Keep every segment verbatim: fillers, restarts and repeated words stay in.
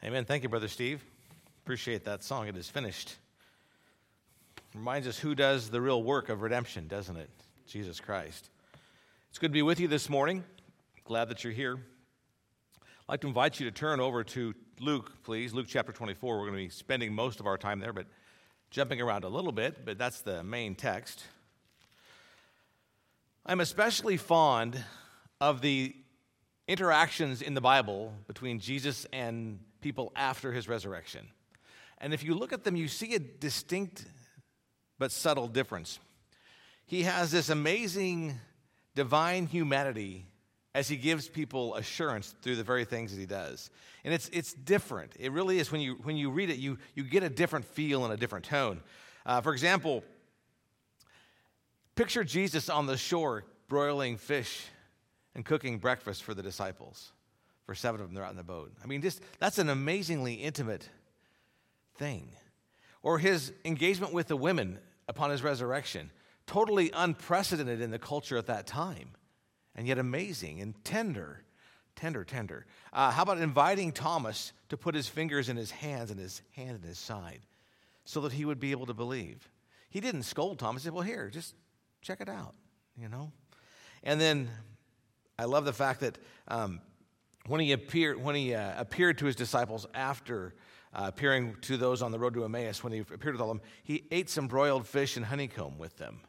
Amen. Thank you, Brother Steve. Appreciate that song. It is finished. Reminds us who does the real work of redemption, doesn't it? Jesus Christ. It's good to be with you this morning. Glad that you're here. I'd like to invite you to turn over to Luke, please. Luke chapter twenty-four. We're going to be spending most of our time there, but jumping around a little bit, but that's the main text. I'm especially fond of the interactions in the Bible between Jesus and people after his resurrection. And if you look at them, you see a distinct but subtle difference. He has this amazing divine humanity as he gives people assurance through the very things that he does. And it's it's different. It really is. When you when you read it, you, you get a different feel and a different tone. Uh, for example, picture Jesus on the shore broiling fish and cooking breakfast for the disciples. For seven of them, they're out in the boat. I mean, just that's an amazingly intimate thing. Or his engagement with the women upon his resurrection, totally unprecedented in the culture at that time, and yet amazing and tender, tender, tender. Uh, how about inviting Thomas to put his fingers in his hands and his hand in his side so that he would be able to believe? He didn't scold Thomas. He said, well, here, just check it out, you know? And then I love the fact that um, when he appeared, when he uh, appeared to his disciples after uh, appearing to those on the road to Emmaus, when he appeared with all of them, he ate some broiled fish and honeycomb with them.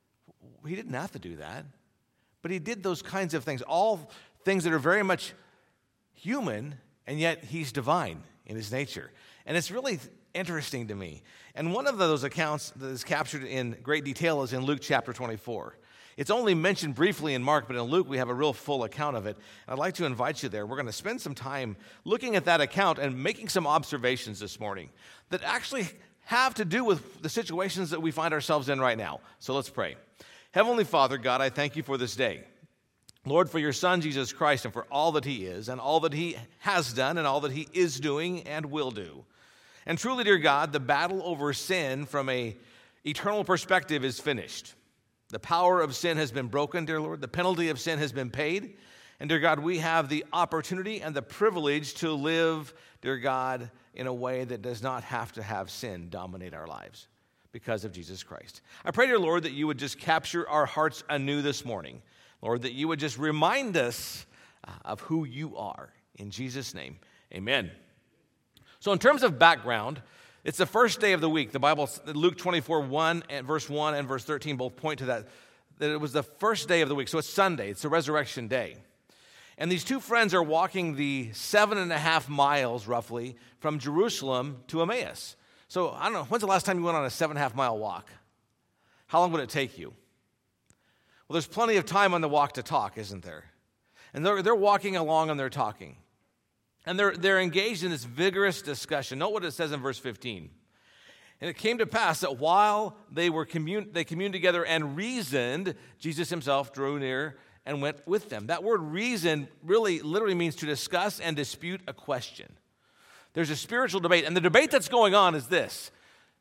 He didn't have to do that, but he did those kinds of things, all things that are very much human, and yet he's divine in his nature. And it's really interesting to me. And one of those accounts that is captured in great detail is in Luke chapter twenty-four. It's only mentioned briefly in Mark, but in Luke we have a real full account of it. I'd like to invite you there. We're going to spend some time looking at that account and making some observations this morning that actually have to do with the situations that we find ourselves in right now. So let's pray. Heavenly Father, God, I thank you for this day. Lord, for your Son, Jesus Christ, and for all that he is, and all that he has done, and all that he is doing and will do. And truly, dear God, the battle over sin from an eternal perspective is finished. The power of sin has been broken, dear Lord. The penalty of sin has been paid. And, dear God, we have the opportunity and the privilege to live, dear God, in a way that does not have to have sin dominate our lives because of Jesus Christ. I pray, dear Lord, that you would just capture our hearts anew this morning. Lord, that you would just remind us of who you are. In Jesus' name, amen. So in terms of background, it's the first day of the week. The Bible, Luke twenty-four, one and verse one and verse thirteen both point to that, that it was the first day of the week. So it's Sunday. It's the resurrection day. And these two friends are walking the seven and a half miles, roughly, from Jerusalem to Emmaus. So I don't know, when's the last time you went on a seven and a half mile walk? How long would it take you? Well, there's plenty of time on the walk to talk, isn't there? And they're, they're walking along and they're talking. And they're, they're engaged in this vigorous discussion. Note what it says in verse fifteen. And it came to pass that while they were commun- they communed together and reasoned, Jesus himself drew near and went with them. That word reason really literally means to discuss and dispute a question. There's a spiritual debate. And the debate that's going on is this.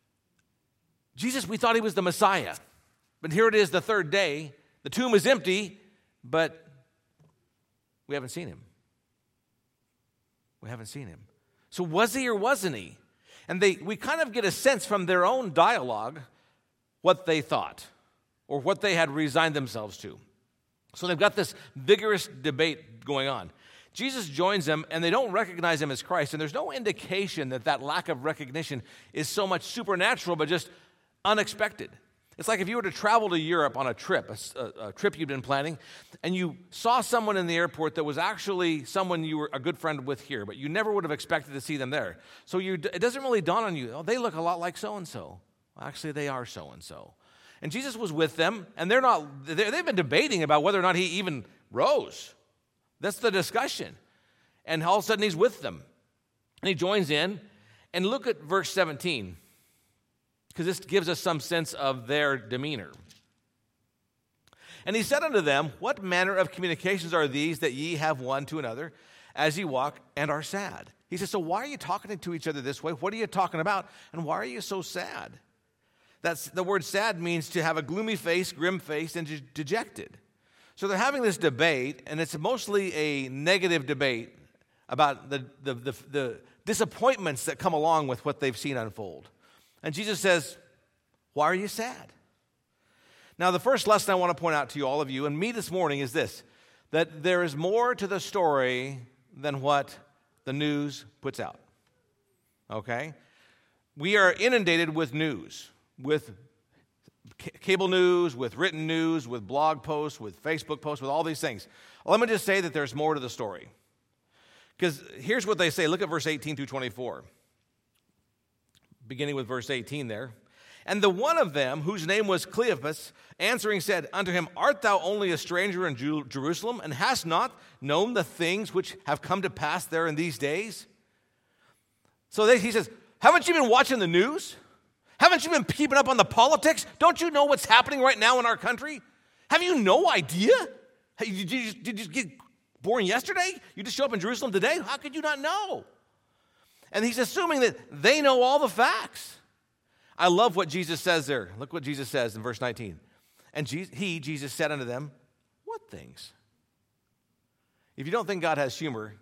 Jesus, we thought he was the Messiah. But here it is the third day. The tomb is empty, but we haven't seen him. We haven't seen him. So was he or wasn't he? And they we kind of get a sense from their own dialogue what they thought or what they had resigned themselves to. So they've got this vigorous debate going on. Jesus joins them, and they don't recognize him as Christ. And there's no indication that that lack of recognition is so much supernatural, but just unexpected. It's like if you were to travel to Europe on a trip, a, a trip you'd been planning, and you saw someone in the airport that was actually someone you were a good friend with here, but you never would have expected to see them there. So you, it doesn't really dawn on you, oh, they look a lot like so-and-so. Well, actually, they are so-and-so. And Jesus was with them, and they're not, they're, they've been debating about whether or not he even rose. That's the discussion. And all of a sudden, he's with them. And he joins in. And look at verse seventeen. Because this gives us some sense of their demeanor. And he said unto them, what manner of communications are these that ye have one to another as ye walk and are sad? He says, so why are you talking to each other this way? What are you talking about? And why are you so sad? That's the word sad means to have a gloomy face, grim face, and de- dejected. So they're having this debate, and it's mostly a negative debate about the, the, the, the disappointments that come along with what they've seen unfold. And Jesus says, why are you sad? Now, the first lesson I want to point out to you, all of you, and me this morning is this, that there is more to the story than what the news puts out. Okay? We are inundated with news, with c- cable news, with written news, with blog posts, with Facebook posts, with all these things. Well, let me just say that there's more to the story. Because here's what they say. Look at verse eighteen through twenty-four. Beginning with verse eighteen there. And the one of them, whose name was Cleopas, answering said unto him, Art thou only a stranger in Ju- Jerusalem, and hast not known the things which have come to pass there in these days? So they, he says, haven't you been watching the news? Haven't you been keeping up on the politics? Don't you know what's happening right now in our country? Have you no idea? Did you, did you, did you get born yesterday? You just show up in Jerusalem today? How could you not know? And he's assuming that they know all the facts. I love what Jesus says there. Look what Jesus says in verse nineteen. And he, Jesus, said unto them, what things? If you don't think God has humor,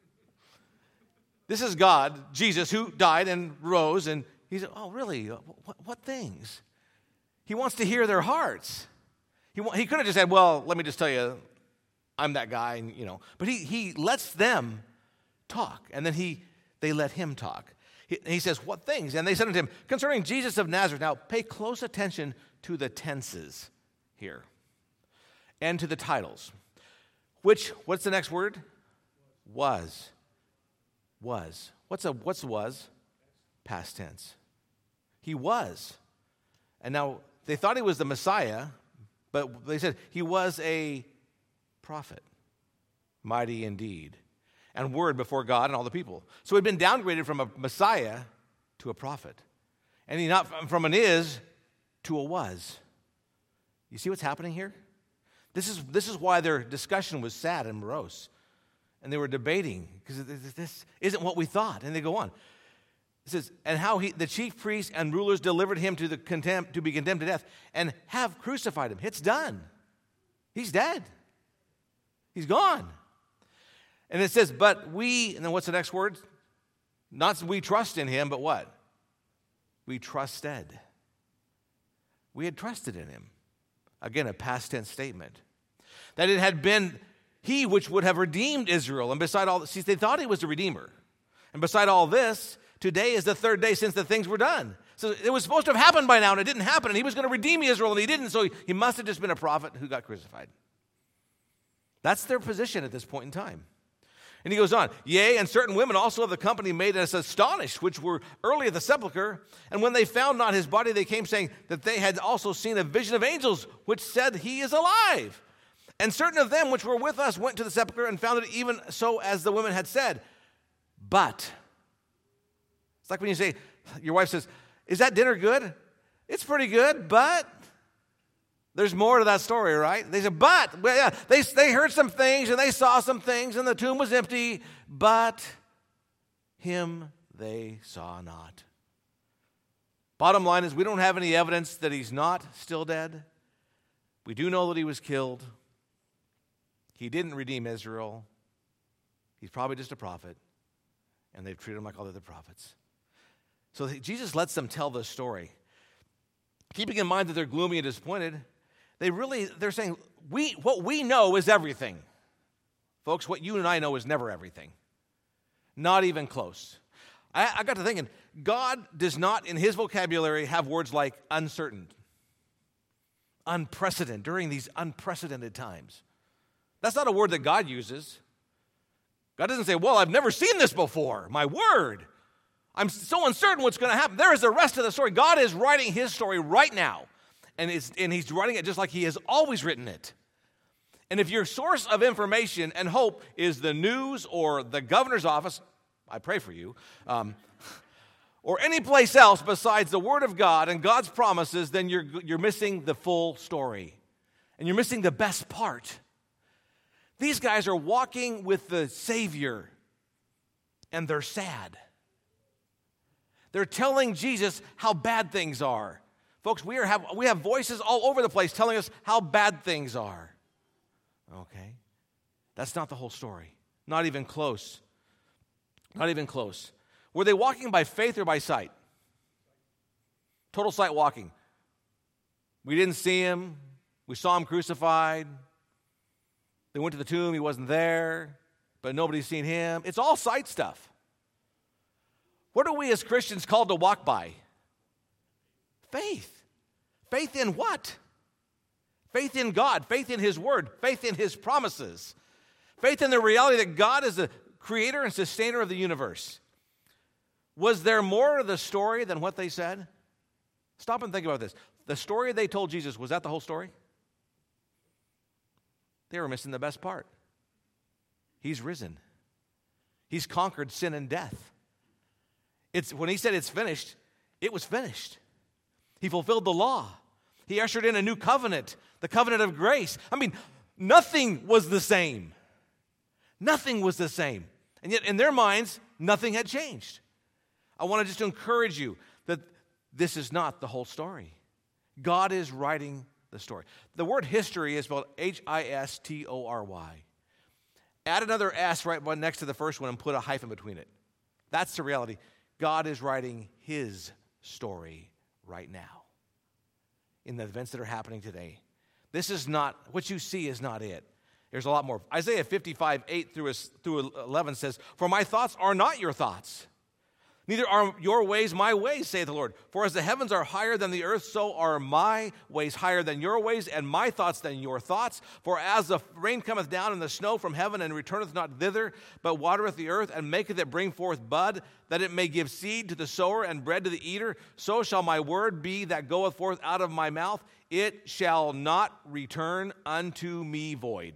this is God, Jesus, who died and rose, and he said, oh, really? What, what things? He wants to hear their hearts. He, he could have just said, well, let me just tell you, I'm that guy, and, you know. But he, he lets them talk, and then he they let him talk. He, he says, what things? And they said unto him, concerning Jesus of Nazareth. Now, pay close attention to the tenses here and to the titles. Which, what's the next word? Was. Was. What's a what's was? Past tense. He was. And now, they thought he was the Messiah, but they said he was a prophet, mighty indeed, and word before God and all the people. So he'd been downgraded from a Messiah to a prophet. And he not from an is to a was. You see what's happening here? This is, this is why their discussion was sad and morose. And they were debating, because this isn't what we thought. And they go on. It says, and how he, the chief priests and rulers delivered him to, the contempt, to be condemned to death, and have crucified him. It's done. He's dead. He's gone. And it says, but we, and then what's the next word? Not we trust in him, but what? We trusted. We had trusted in him. Again, a past tense statement. That it had been he which would have redeemed Israel. And beside all this, see, they thought he was the Redeemer. And beside all this, today is the third day since the things were done. So it was supposed to have happened by now, and it didn't happen. And he was going to redeem Israel, and he didn't. So he, he must have just been a prophet who got crucified. That's their position at this point in time. And he goes on, yea, and certain women also of the company made us astonished, which were early at the sepulchre. And when they found not his body, they came saying that they had also seen a vision of angels, which said he is alive. And certain of them which were with us went to the sepulchre and found it even so as the women had said. But, it's like when you say, your wife says, is that dinner good? It's pretty good, but there's more to that story, right? They said, but, well, yeah, they, they heard some things and they saw some things and the tomb was empty, but him they saw not. Bottom line is we don't have any evidence that he's not still dead. We do know that he was killed. He didn't redeem Israel. He's probably just a prophet. And they've treated him like all the other prophets. So Jesus lets them tell this story. Keeping in mind that they're gloomy and disappointed, they really, they're saying, we what we know is everything. Folks, what you and I know is never everything. Not even close. I, I got to thinking, God does not, in his vocabulary, have words like uncertain, unprecedented, during these unprecedented times. That's not a word that God uses. God doesn't say, well, I've never seen this before. My word. I'm so uncertain what's going to happen. There is the rest of the story. God is writing his story right now. And, it's, and he's writing it just like he has always written it. And if your source of information and hope is the news or the governor's office, I pray for you, um, or any place else besides the Word of God and God's promises, then you're, you're missing the full story. And you're missing the best part. These guys are walking with the Savior, and they're sad. They're telling Jesus how bad things are. Folks, we, are have, we have voices all over the place telling us how bad things are. Okay? That's not the whole story. Not even close. Not even close. Were they walking by faith or by sight? Total sight walking. We didn't see him. We saw him crucified. They went to the tomb. He wasn't there, but nobody's seen him. It's all sight stuff. What are we as Christians called to walk by? Faith. Faith in what? Faith in God. Faith in his word. Faith in his promises. Faith in the reality that God is the creator and sustainer of the universe. Was there more to the story than what they said? Stop and think about this. The story they told Jesus, was that the whole story? They were missing the best part. He's risen. He's conquered sin and death. It's when he said it's finished, it was finished. He fulfilled the law. He ushered in a new covenant, the covenant of grace. I mean, nothing was the same. Nothing was the same. And yet in their minds, nothing had changed. I want to just encourage you that this is not the whole story. God is writing the story. The word history is spelled H I S T O R Y. Add another S right next to the first one and put a hyphen between it. That's the reality. God is writing his story right now in the events that are happening today. This is not, what you see is not it. There's a lot more. Isaiah fifty-five, eight through eleven says, "For my thoughts are not your thoughts, neither are your ways my ways, saith the Lord. For as the heavens are higher than the earth, so are my ways higher than your ways, and my thoughts than your thoughts. For as the rain cometh down and the snow from heaven, and returneth not thither, but watereth the earth, and maketh it bring forth bud, that it may give seed to the sower and bread to the eater, so shall my word be that goeth forth out of my mouth. It shall not return unto me void."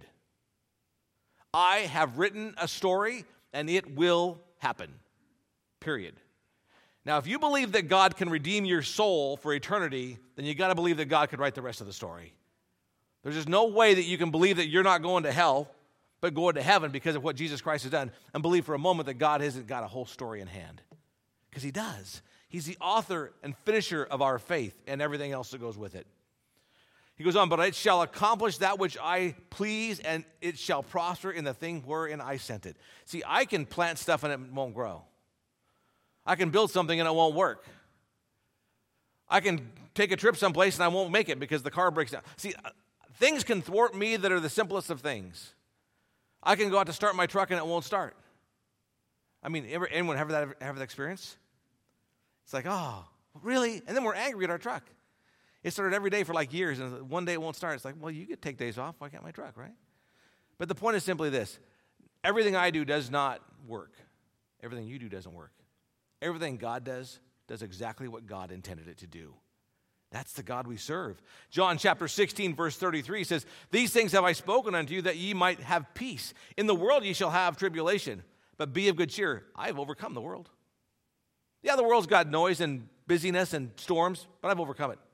I have written a story, and it will happen. Period. Now, if you believe that God can redeem your soul for eternity, then you got to believe that God could write the rest of the story. There's just no way that you can believe that you're not going to hell, but going to heaven because of what Jesus Christ has done, and believe for a moment that God hasn't got a whole story in hand. Because he does. He's the author and finisher of our faith and everything else that goes with it. He goes on, "But it shall accomplish that which I please, and it shall prosper in the thing wherein I sent it." See, I can plant stuff and it won't grow. I can build something and it won't work. I can take a trip someplace and I won't make it because the car breaks down. See, things can thwart me that are the simplest of things. I can go out to start my truck and it won't start. I mean, ever, anyone have that, have that experience? It's like, oh, really? And then we're angry at our truck. It started every day for like years, and one day it won't start. It's like, well, you could take days off. Why can't my truck, right? But the point is simply this. Everything I do does not work. Everything you do doesn't work. Everything God does, does exactly what God intended it to do. That's the God we serve. John chapter sixteen, verse thirty-three says, "These things have I spoken unto you, that ye might have peace. In the world ye shall have tribulation, but be of good cheer. I have overcome the world." Yeah, the world's got noise and busyness and storms, but I've overcome it.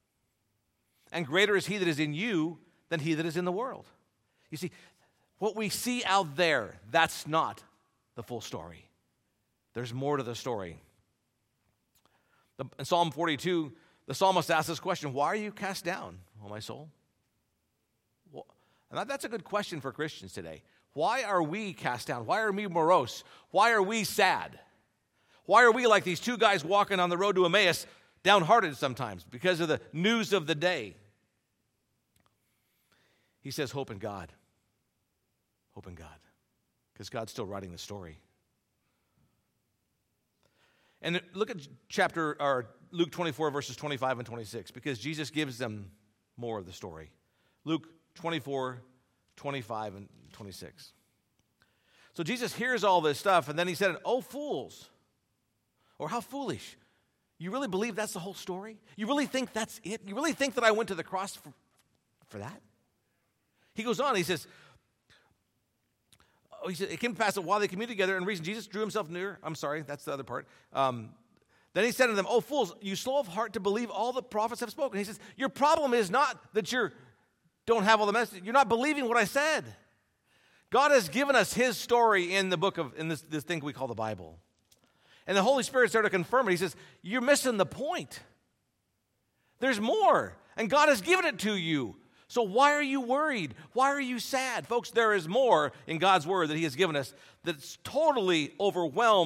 "And greater is he that is in you than he that is in the world." You see, what we see out there, that's not the full story. There's more to the story. The, in Psalm forty-two, the psalmist asks this question, "Why are you cast down, O my soul?" Well, and that, that's a good question for Christians today. Why are we cast down? Why are we morose? Why are we sad? Why are we like these two guys walking on the road to Emmaus, downhearted sometimes because of the news of the day? He says, hope in God. Hope in God. Because God's still writing the story. And look at chapter or Luke twenty-four, verses twenty-five and twenty-six, because Jesus gives them more of the story. Luke twenty-four, twenty-five, and twenty-six. So Jesus hears all this stuff, and then he said, "Oh, fools," or "How foolish. You really believe that's the whole story? You really think that's it? You really think that I went to the cross for, for that?" He goes on, he says, oh, he said, "It came to pass that while they communed together, and reason Jesus drew himself near." I'm sorry, that's the other part. Um, then he said to them, "Oh, fools, you slow of heart to believe all the prophets have spoken." He says, your problem is not that you don't have all the message. You're not believing what I said. God has given us his story in the book of, in this, this thing we call the Bible. And the Holy Spirit started to confirm it. He says, you're missing the point. There's more, and God has given it to you. So why are you worried? Why are you sad? Folks, there is more in God's word that he has given us that totally overwhelms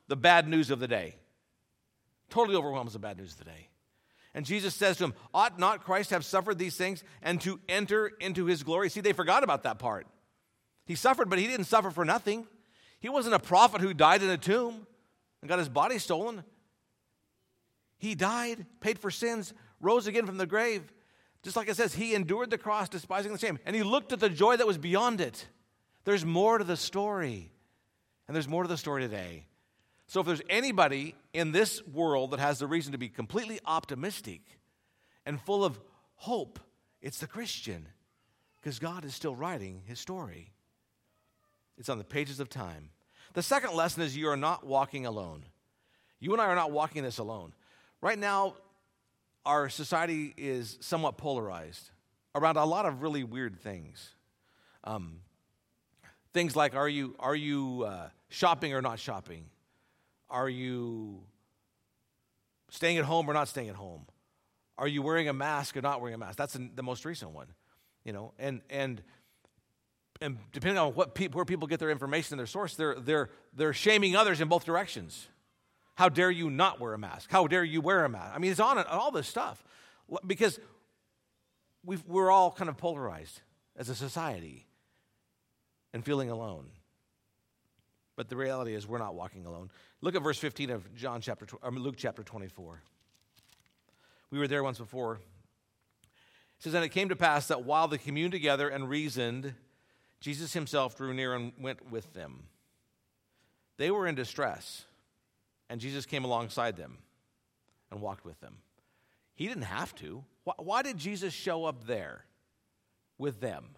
the bad news of the day. Totally overwhelms the bad news of the day. And Jesus says to him, ought not Christ have suffered these things and to enter into his glory? See, they forgot about that part. He suffered, but he didn't suffer for nothing. He wasn't a prophet who died in a tomb and got his body stolen. He died, paid for sins, rose again from the grave. Just like it says, he endured the cross, despising the shame. And he looked at the joy that was beyond it. There's more to the story. And there's more to the story today. So if there's anybody in this world that has the reason to be completely optimistic and full of hope, it's the Christian. Because God is still writing his story. It's on the pages of time. The second lesson is you are not walking alone. You and I are not walking this alone. Right now, our society is somewhat polarized around a lot of really weird things. Um, things like, are you, are you uh, shopping or not shopping? Are you staying at home or not staying at home? Are you wearing a mask or not wearing a mask? That's the most recent one, you know. And and and depending on what pe- where people get their information and their source, they're they're they're shaming others in both directions. How dare you not wear a mask? How dare you wear a mask? I mean, it's on all this stuff because we've, we're all kind of polarized as a society and feeling alone. But the reality is we're not walking alone. Look at verse fifteen of John chapter, or Luke chapter twenty-four. We were there once before. It says, and it came to pass that while they communed together and reasoned, Jesus himself drew near and went with them. They were in distress, and Jesus came alongside them and walked with them. He didn't have to. Why, why did Jesus show up there with them?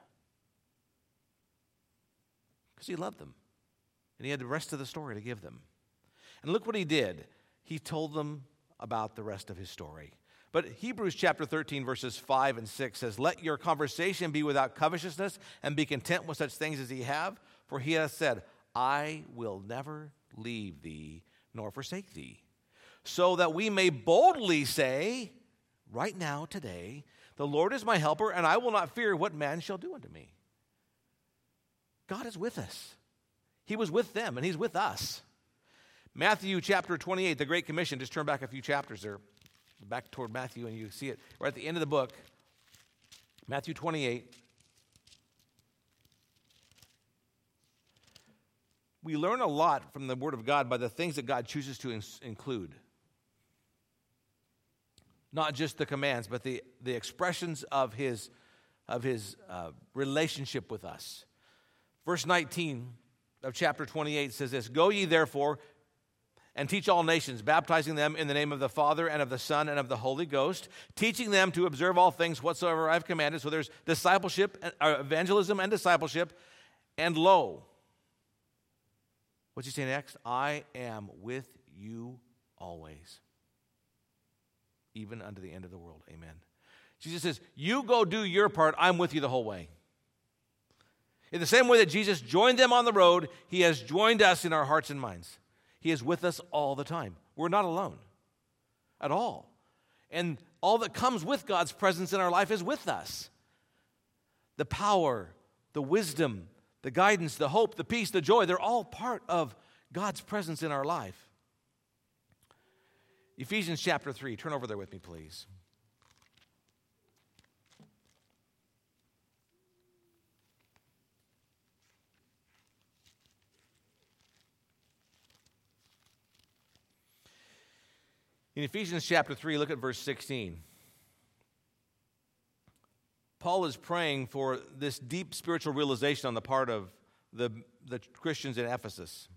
Because he loved them. And he had the rest of the story to give them. And look what he did. He told them about the rest of his story. But Hebrews chapter thirteen, verses five and six says, let your conversation be without covetousness, and be content with such things as ye have. For he has said, I will never leave thee nor forsake thee. So that we may boldly say, right now, today, the Lord is my helper, and I will not fear what man shall do unto me. God is with us. He was with them, and he's with us. Matthew chapter twenty-eight, the Great Commission. Just turn back a few chapters there, back toward Matthew, and you see it right at the end of the book. Matthew twenty-eight. We learn a lot from the Word of God by the things that God chooses to in- include. Not just the commands, but the, the expressions of his, of his uh, relationship with us. Verse nineteen of chapter twenty-eight says this, go ye therefore and teach all nations, baptizing them in the name of the Father and of the Son and of the Holy Ghost, teaching them to observe all things whatsoever I have commanded. So there's discipleship, uh, evangelism and discipleship. And lo, what's he say next? I am with you always, even unto the end of the world. Amen. Jesus says, you go do your part. I'm with you the whole way. In the same way that Jesus joined them on the road, he has joined us in our hearts and minds. He is with us all the time. We're not alone at all. And all that comes with God's presence in our life is with us. The power, the wisdom, the guidance, the hope, the peace, the joy, they're all part of God's presence in our life. Ephesians chapter three. Turn over there with me, please. In Ephesians chapter three, look at verse sixteen. Paul is praying for this deep spiritual realization on the part of the, the Christians in Ephesus.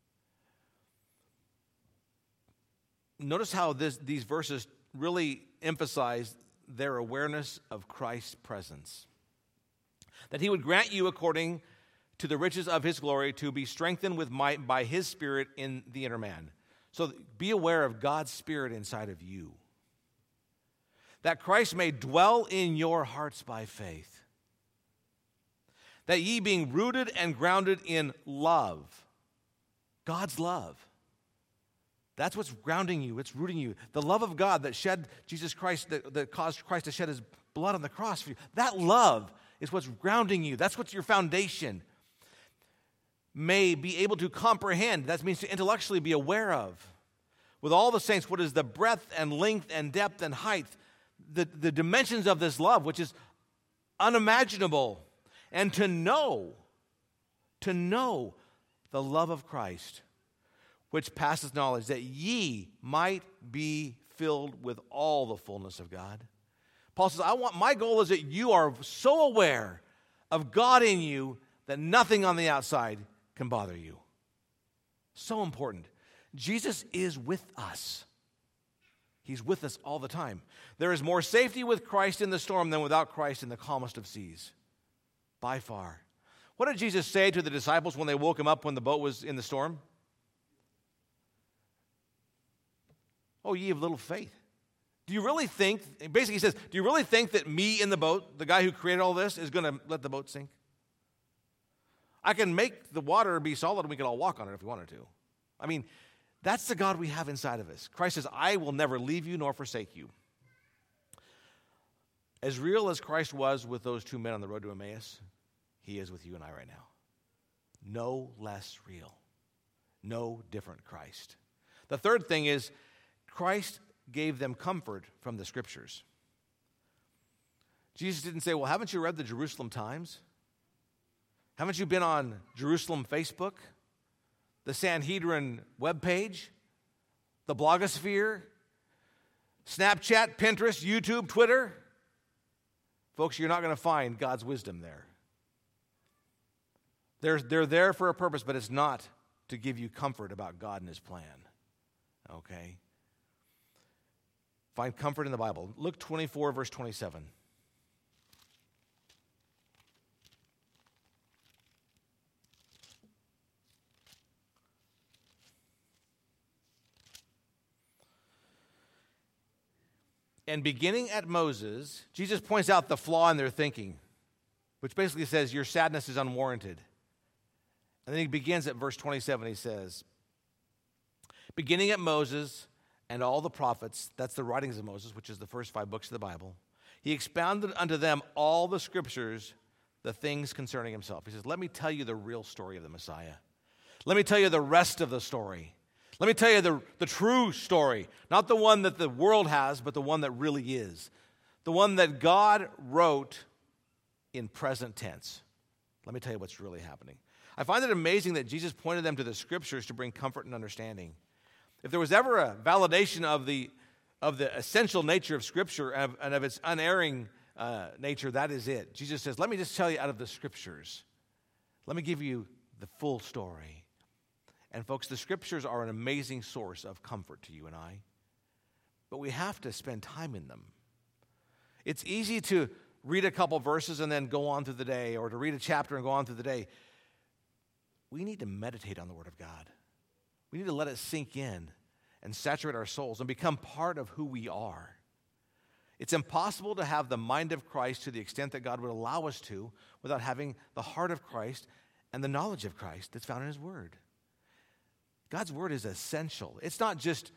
Notice how this, these verses really emphasize their awareness of Christ's presence. That he would grant you according to the riches of his glory to be strengthened with might by his Spirit in the inner man. So be aware of God's Spirit inside of you. That Christ may dwell in your hearts by faith. That ye being rooted and grounded in love, God's love. That's what's grounding you, it's rooting you. The love of God that shed Jesus Christ, that, that caused Christ to shed his blood on the cross for you. That love is what's grounding you. That's what's your foundation. may be able to comprehend, that means to intellectually be aware of, with all the saints, what is the breadth and length and depth and height, the, the dimensions of this love, which is unimaginable, and to know, to know the love of Christ, which passes knowledge, that ye might be filled with all the fullness of God. Paul says, I want, my goal is that you are so aware of God in you that nothing on the outside can bother you. So important. Jesus is with us. He's with us all the time. There is more safety with Christ in the storm than without Christ in the calmest of seas. By far. What did Jesus say to the disciples when they woke him up when the boat was in the storm? Oh, ye of little faith. Do you really think, basically he says, do you really think that me in the boat, the guy who created all this, is going to let the boat sink? I can make the water be solid and we can all walk on it if we wanted to. I mean, that's the God we have inside of us. Christ says, I will never leave you nor forsake you. As real as Christ was with those two men on the road to Emmaus, he is with you and I right now. No less real. No different Christ. The third thing is, Christ gave them comfort from the Scriptures. Jesus didn't say, well, haven't you read the Jerusalem Times? Haven't you been on Jerusalem Facebook? The Sanhedrin webpage? The blogosphere? Snapchat, Pinterest, YouTube, Twitter? Folks, you're not going to find God's wisdom there. They're, they're there for a purpose, but it's not to give you comfort about God and his plan. Okay? Find comfort in the Bible. Luke twenty-four, verse twenty-seven. And beginning at Moses, Jesus points out the flaw in their thinking, which basically says your sadness is unwarranted. And then he begins at verse twenty-seven. He says, beginning at Moses and all the prophets, that's the writings of Moses, which is the first five books of the Bible, he expounded unto them all the Scriptures, the things concerning himself. He says, let me tell you the real story of the Messiah. Let me tell you the rest of the story. Let me tell you the, the true story, not the one that the world has, but the one that really is. The one that God wrote in present tense. Let me tell you what's really happening. I find it amazing that Jesus pointed them to the Scriptures to bring comfort and understanding. If there was ever a validation of the, of the essential nature of Scripture and of, and of its unerring uh, nature, that is it. Jesus says, let me just tell you out of the Scriptures. Let me give you the full story. And folks, the Scriptures are an amazing source of comfort to you and I. But we have to spend time in them. It's easy to read a couple verses and then go on through the day, or to read a chapter and go on through the day. We need to meditate on the Word of God. We need to let it sink in and saturate our souls and become part of who we are. It's impossible to have the mind of Christ to the extent that God would allow us to without having the heart of Christ and the knowledge of Christ that's found in his Word. God's Word is essential. It's not just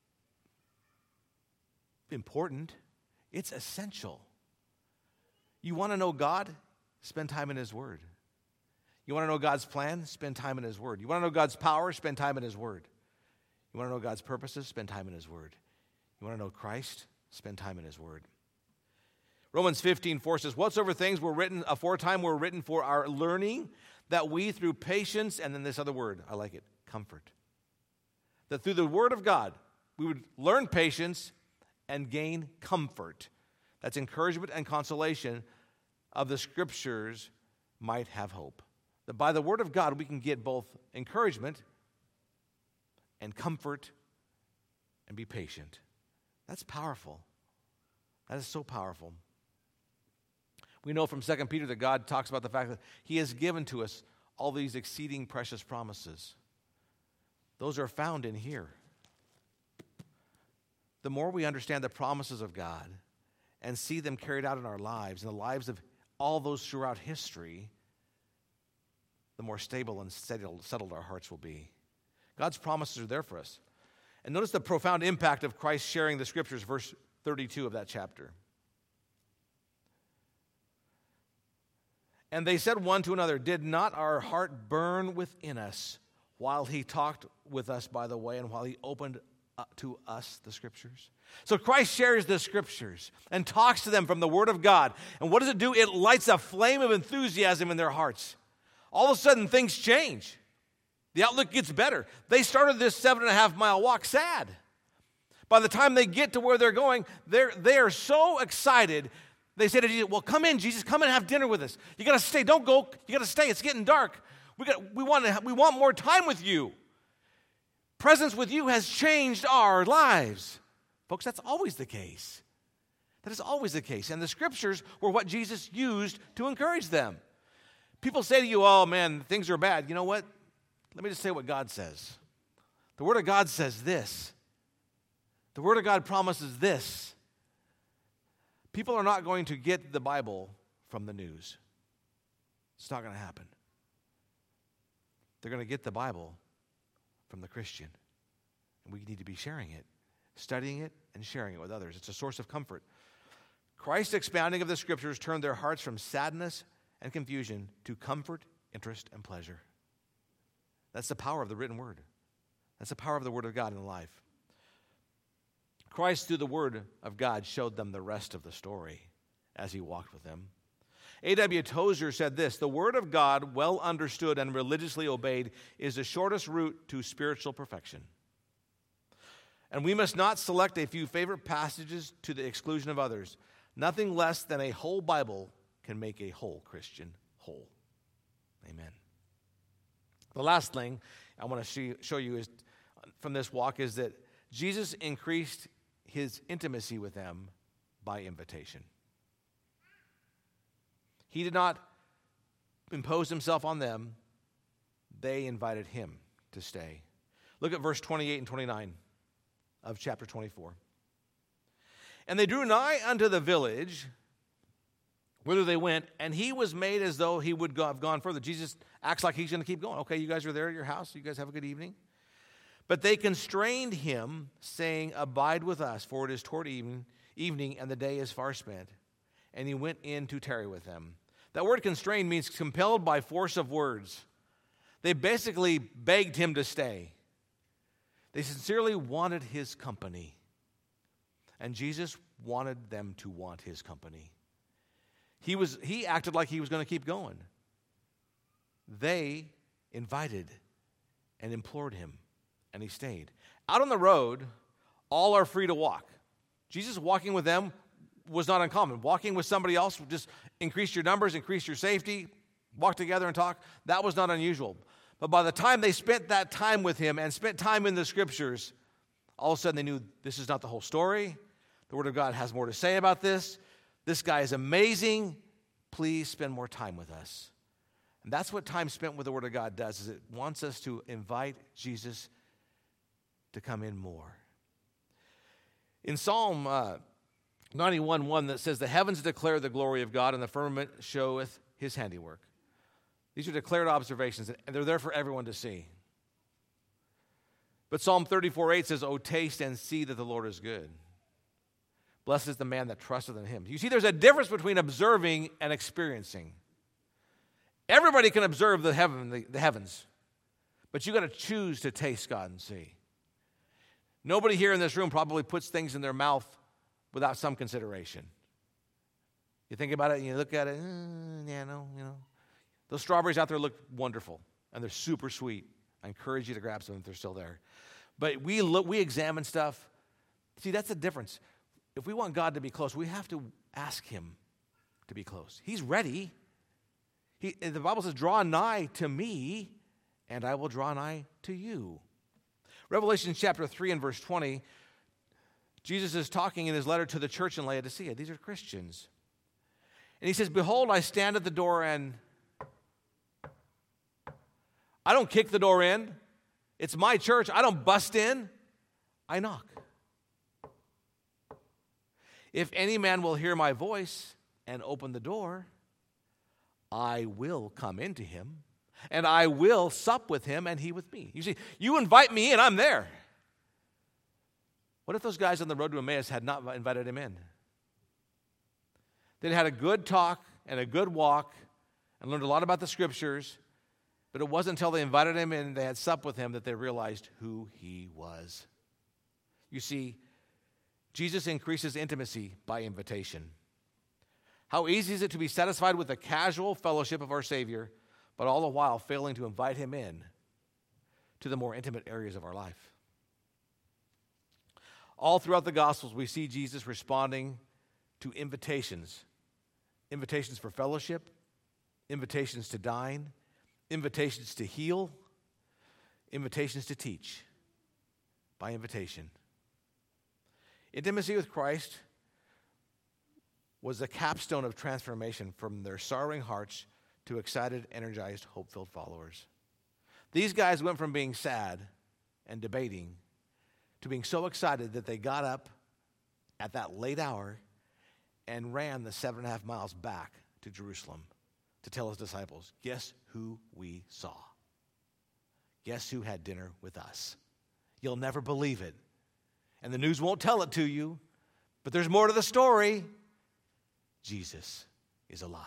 important, it's essential. You want to know God? Spend time in his Word. You want to know God's plan? Spend time in his Word. You want to know God's power? Spend time in his Word. You want to know God's purposes? Spend time in his Word. You want to know Christ? Spend time in his Word. Romans fifteen four says, whatsoever things were written aforetime were written for our learning, that we through patience, and then this other word, I like it, comfort. That through the Word of God, we would learn patience and gain comfort. That's encouragement and consolation of the Scriptures might have hope. That by the Word of God, we can get both encouragement and comfort and be patient. That's powerful. That is so powerful. We know from Second Peter that God talks about the fact that he has given to us all these exceeding precious promises. Those are found in here. The more we understand the promises of God and see them carried out in our lives, in the lives of all those throughout history, the more stable and settled our hearts will be. God's promises are there for us. And notice the profound impact of Christ sharing the Scriptures, verse thirty-two of that chapter. And they said one to another, did not our heart burn within us while he talked with us by the way and while he opened up to us the Scriptures? So Christ shares the Scriptures and talks to them from the Word of God. And what does it do? It lights a flame of enthusiasm in their hearts. All of a sudden, things change. The outlook gets better. They started this seven and a half mile walk sad. By the time they get to where they're going, they're, they are so excited. They say to Jesus, well, come in, Jesus, come and have dinner with us. You got to stay. Don't go. You got to stay. It's getting dark. We got, we want to, we want more time with you. Presence with you has changed our lives. Folks, that's always the case. That is always the case. And the Scriptures were what Jesus used to encourage them. People say to you, oh, man, things are bad. You know what? Let me just say what God says. The Word of God says this. The Word of God promises this. People are not going to get the Bible from the news. It's not going to happen. They're going to get the Bible from the Christian. And we need to be sharing it, studying it, and sharing it with others. It's a source of comfort. Christ's expounding of the Scriptures turned their hearts from sadness and confusion to comfort, interest, and pleasure. That's the power of the written Word. That's the power of the Word of God in life. Christ, through the Word of God, showed them the rest of the story as he walked with them. A W Tozer said this, the Word of God, well understood and religiously obeyed, is the shortest route to spiritual perfection. And we must not select a few favorite passages to the exclusion of others. Nothing less than a whole Bible can make a whole Christian whole. Amen. The last thing I want to show you is from this walk is that Jesus increased his intimacy with them by invitation. He did not impose himself on them. They invited him to stay. Look at verse twenty-eight and twenty-nine of chapter twenty-four. And they drew nigh unto the village whither they went, and he was made as though he would go, have gone further. Jesus acts like he's going to keep going. Okay, you guys are there at your house. You guys have a good evening. But they constrained him, saying, abide with us, for it is toward evening, evening, and the day is far spent. And he went in to tarry with them. That word constrained means compelled by force of words. They basically begged him to stay. They sincerely wanted his company. And Jesus wanted them to want his company. He was he acted like he was going to keep going. They invited and implored him, and he stayed. Out on the road, all are free to walk. Jesus walking with them was not uncommon. Walking with somebody else would just increase your numbers, increase your safety, walk together and talk. That was not unusual. But by the time they spent that time with him and spent time in the Scriptures, all of a sudden they knew this is not the whole story. The Word of God has more to say about this. This guy is amazing. Please spend more time with us. And that's what time spent with the Word of God does, is it wants us to invite Jesus to come in more. In Psalm uh, ninety-one one that says, the heavens declare the glory of God, and the firmament showeth his handiwork. These are declared observations, and they're there for everyone to see. But Psalm thirty-four eight says, O taste and see that the Lord is good. Blessed is the man that trusteth in him. You see, there's a difference between observing and experiencing. Everybody can observe the, heaven, the, the heavens, but you got to choose to taste God and see. Nobody here in this room probably puts things in their mouth without some consideration. You think about it and you look at it, mm, yeah, no, you know. Those strawberries out there look wonderful, and they're super sweet. I encourage you to grab some if they're still there. But we look, we examine stuff. See, that's the difference. If we want God to be close, we have to ask him to be close. He's ready. He, the Bible says, draw nigh to me, and I will draw nigh to you. Revelation chapter three and verse twenty, Jesus is talking in his letter to the church in Laodicea. These are Christians. And he says, behold, I stand at the door, and I don't kick the door in. It's my church. I don't bust in. I knock. If any man will hear my voice and open the door, I will come into him, and I will sup with him, and he with me. You see, you invite me in, I'm there. What if those guys on the road to Emmaus had not invited him in? They'd had a good talk and a good walk, and learned a lot about the Scriptures, but it wasn't until they invited him in and they had supped with him that they realized who he was. You see, Jesus increases intimacy by invitation. How easy is it to be satisfied with the casual fellowship of our Savior, but all the while failing to invite him in to the more intimate areas of our life? All throughout the Gospels, we see Jesus responding to invitations. Invitations for fellowship, invitations to dine, invitations to heal, invitations to teach, by invitation. Intimacy with Christ was the capstone of transformation from their sorrowing hearts to excited, energized, hope-filled followers. These guys went from being sad and debating to being so excited that they got up at that late hour and ran the seven and a half miles back to Jerusalem to tell his disciples, guess who we saw? Guess who had dinner with us? You'll never believe it. And the news won't tell it to you, but there's more to the story. Jesus is alive.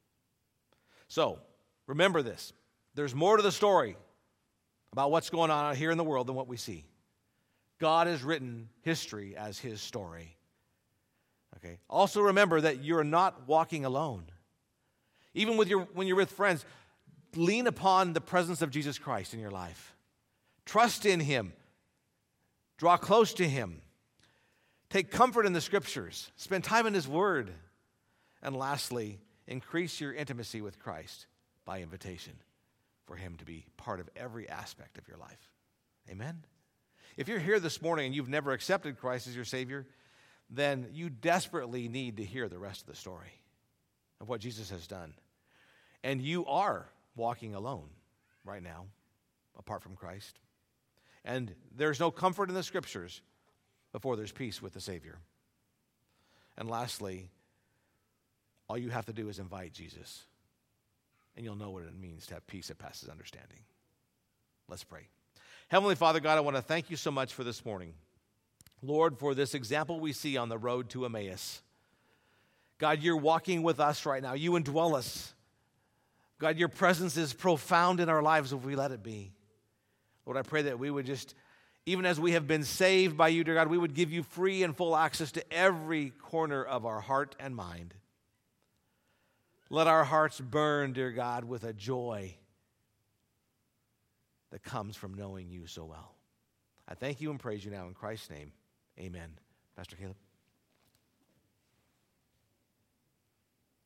So, remember this. There's more to the story about what's going on out here in the world than what we see. God has written history as his story. Okay. Also remember that you're not walking alone. Even with your, when you're with friends, lean upon the presence of Jesus Christ in your life. Trust in him. Draw close to him. Take comfort in the Scriptures. Spend time in his word. And lastly, increase your intimacy with Christ by invitation for him to be part of every aspect of your life. Amen? If you're here this morning and you've never accepted Christ as your Savior, then you desperately need to hear the rest of the story of what Jesus has done. And you are walking alone right now, apart from Christ. And there's no comfort in the Scriptures before there's peace with the Savior. And lastly, all you have to do is invite Jesus, and you'll know what it means to have peace that passes understanding. Let's pray. Heavenly Father, God, I want to thank you so much for this morning. Lord, for this example we see on the road to Emmaus. God, you're walking with us right now. You indwell us. God, your presence is profound in our lives if we let it be. Lord, I pray that we would just, even as we have been saved by you, dear God, we would give you free and full access to every corner of our heart and mind. Let our hearts burn, dear God, with a joy that comes from knowing you so well. I thank you and praise you now in Christ's name. Amen. Pastor Caleb.